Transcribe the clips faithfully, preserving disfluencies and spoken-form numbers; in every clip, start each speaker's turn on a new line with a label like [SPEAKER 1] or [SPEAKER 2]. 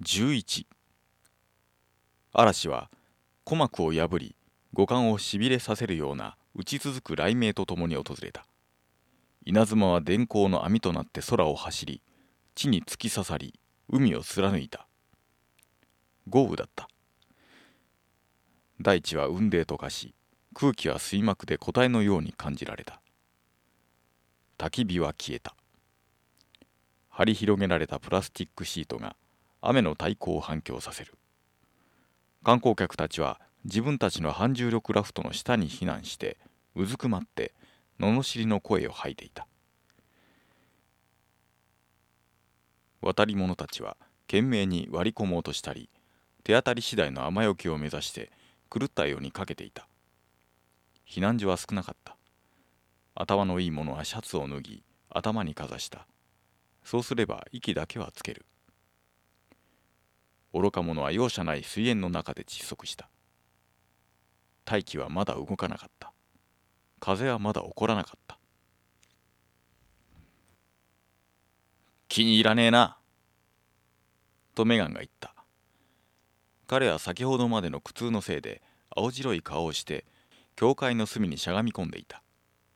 [SPEAKER 1] じゅういち。嵐は鼓膜を破り五感をしびれさせるような打ち続く雷鳴とともに訪れた。稲妻は電光の網となって空を走り、地に突き刺さり海を貫いた。豪雨だった。大地は雲泥と化し、空気は水膜で固体のように感じられた。焚き火は消えた。張り広げられたプラスチックシートが雨の太鼓を反響させる。観光客たちは自分たちの反重力ラフトの下に避難してうずくまって罵りの声を吐いていた。渡り者たちは懸命に割り込もうとしたり、手当たり次第の雨よけを目指して狂ったようにかけていた。避難所は少なかった。頭のいい者はシャツを脱ぎ頭にかざした。そうすれば息だけはつける。愚か者は容赦ない水煙の中で窒息した。大気はまだ動かなかった。風はまだ起こらなかった。気に入らねえな、とメガンが言った。彼は先ほどまでの苦痛のせいで青白い顔をして教会の隅にしゃがみ込んでいた。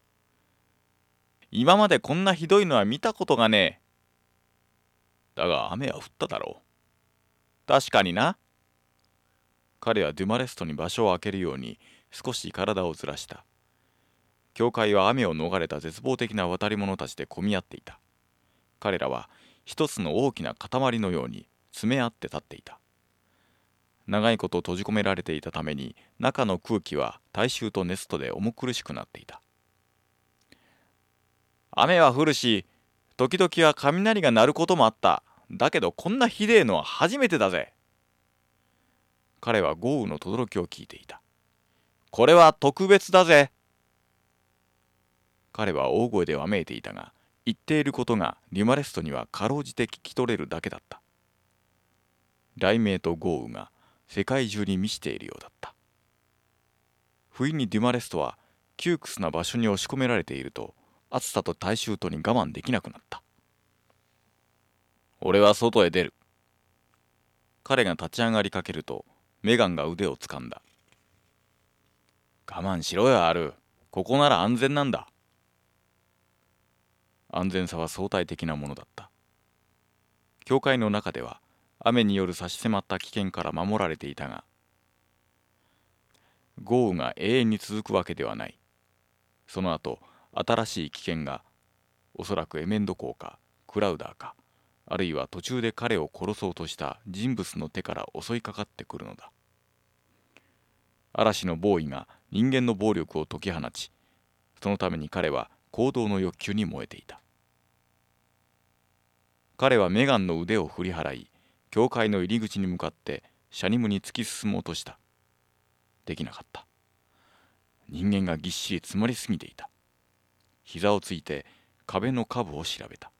[SPEAKER 1] 今までこんなひどいのは見たことがねえ。だが雨は降っただろう。確かにな。彼はデュマレストに場所を空けるように少し体をずらした。教会は雨を逃れた絶望的な渡り者たちで混み合っていた。彼らは一つの大きな塊のように詰め合って立っていた。長いこと閉じ込められていたために中の空気は大衆と熱とで重苦しくなっていた。雨は降るし、時々は雷が鳴ることもあった。だけどこんなひでえのは初めてだぜ。彼は豪雨の轟きを聞いていた。これは特別だぜ。彼は大声でわめいていたが、言っていることがリュマレストにはかろうじて聞き取れるだけだった。雷鳴と豪雨が世界中に満ちているようだった。不意にデュマレストは窮屈な場所に押し込められていると、暑さと大衆とに我慢できなくなった。俺は外へ出る。彼が立ち上がりかけると、メガンが腕をつかんだ。我慢しろよ、アル。ここなら安全なんだ。安全さは相対的なものだった。教会の中では雨による差し迫った危険から守られていたが、豪雨が永遠に続くわけではない。その後、新しい危険が、おそらくエメンド公かクラウダーか、あるいは途中で彼を殺そうとした人物の手から襲いかかってくるのだ。嵐の暴威が人間の暴力を解き放ち、そのために彼は行動の欲求に燃えていた。彼はメガンの腕を振り払い、教会の入り口に向かってシャニムに突き進もうとした。できなかった。人間がぎっしり詰まりすぎていた。膝をついて壁の下部を調べた。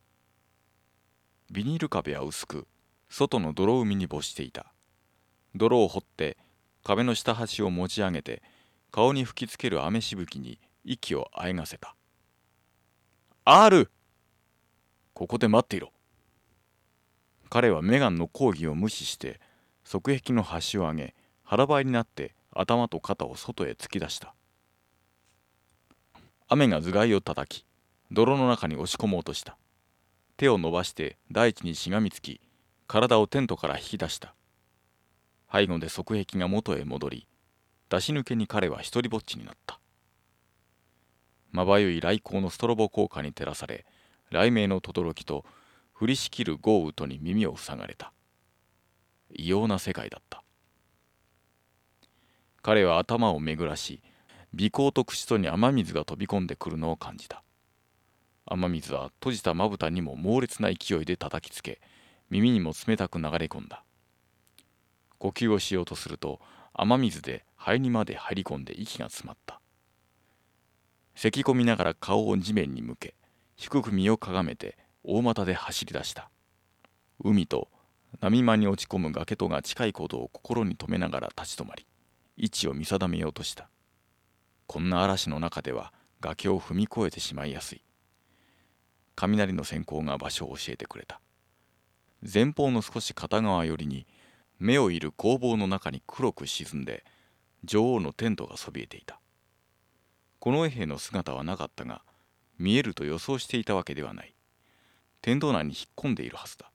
[SPEAKER 1] ビニール壁は薄く、外の泥海に没していた。泥を掘って壁の下端を持ち上げて、顔に吹きつける雨しぶきに息をあえがせた。アール、ここで待っていろ。彼はメガンの抗議を無視して側壁の端を上げ、腹ばいになって頭と肩を外へ突き出した。雨が頭蓋を叩き、泥の中に押し込もうとした。手を伸ばして大地にしがみつき、体をテントから引き出した。背後で側壁が元へ戻り、出し抜けに彼は一人ぼっちになった。まばゆい雷光のストロボ効果に照らされ、雷鳴の轟きと降りしきる豪雨とに耳を塞がれた。異様な世界だった。彼は頭を巡らし、鼻孔と口とに雨水が飛び込んでくるのを感じた。雨水は閉じたまぶたにも猛烈な勢いで叩きつけ、耳にも冷たく流れ込んだ。呼吸をしようとすると、雨水で肺にまで入り込んで息が詰まった。咳き込みながら顔を地面に向け、低く身をかがめて大股で走り出した。海と波間に落ち込む崖とが近いことを心に留めながら立ち止まり、位置を見定めようとした。こんな嵐の中では崖を踏み越えてしまいやすい。雷の閃光が場所を教えてくれた。 前方の少し片側寄りに目をいる工房の中に黒く沈んで女王のテントがそびえていた。近衛兵の姿はなかったが、見えると予想していたわけではない。テント内に引っ込んでいるはずだ。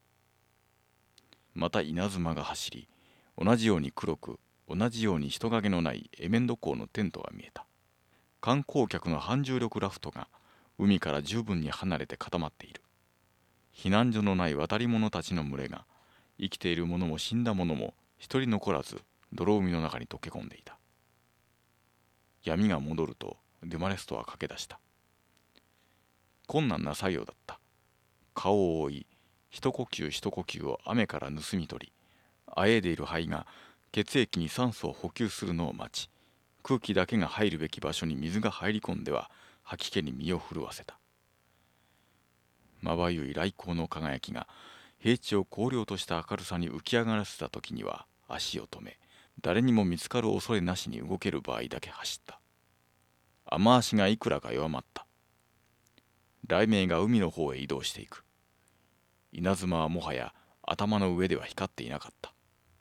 [SPEAKER 1] また稲妻が走り、同じように黒く、同じように人影のないエメンド港のテントが見えた。観光客の反重力ラフトが海から十分に離れて固まっている。避難所のない渡り者たちの群れが、生きている者も死んだ者も一人残らず泥海の中に溶け込んでいた。闇が戻るとデュマレストは駆け出した。困難な作業だった。顔を覆い、一呼吸一呼吸を雨から盗み取り、あえいでいる肺が血液に酸素を補給するのを待ち、空気だけが入るべき場所に水が入り込んでは吐き気に身を震わせた。まばゆい雷光の輝きが平地を荒涼とした明るさに浮き上がらせた時には足を止め、誰にも見つかる恐れなしに動ける場合だけ走った。雨足がいくらか弱まった。雷鳴が海の方へ移動していく。稲妻はもはや頭の上では光っていなかった。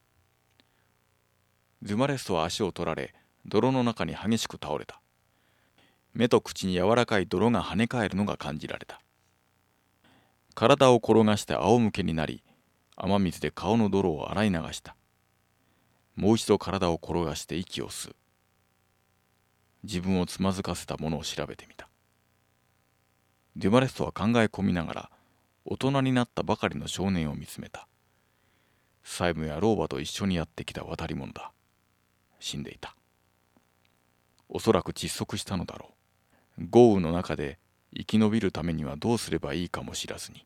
[SPEAKER 1] デュマレストは足を取られ、泥の中に激しく倒れた。目と口に柔らかい泥が跳ね返るのが感じられた。体を転がして仰向けになり、雨水で顔の泥を洗い流した。もう一度体を転がして息を吸う。自分をつまずかせたものを調べてみた。デュマレストは考え込みながら、大人になったばかりの少年を見つめた。債務や老婆と一緒にやってきた渡り者だ。死んでいた。おそらく窒息したのだろう。豪雨の中で生き延びるためにはどうすればいいかも知らずに。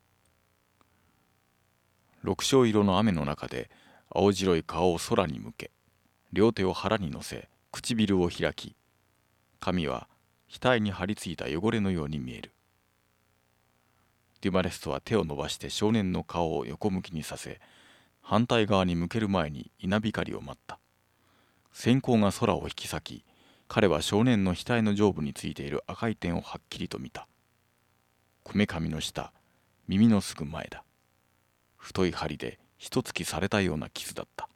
[SPEAKER 1] 六章色の雨の中で青白い顔を空に向け、両手を腹に乗せ、唇を開き、髪は額に張り付いた汚れのように見える。デュマレストは手を伸ばして少年の顔を横向きにさせ、反対側に向ける前に稲光を待った。閃光が空を引き裂き、彼は少年の額の上部についている赤い点をはっきりと見た。こめかみの下、耳のすぐ前だ。太い針で一突きされたような傷だった。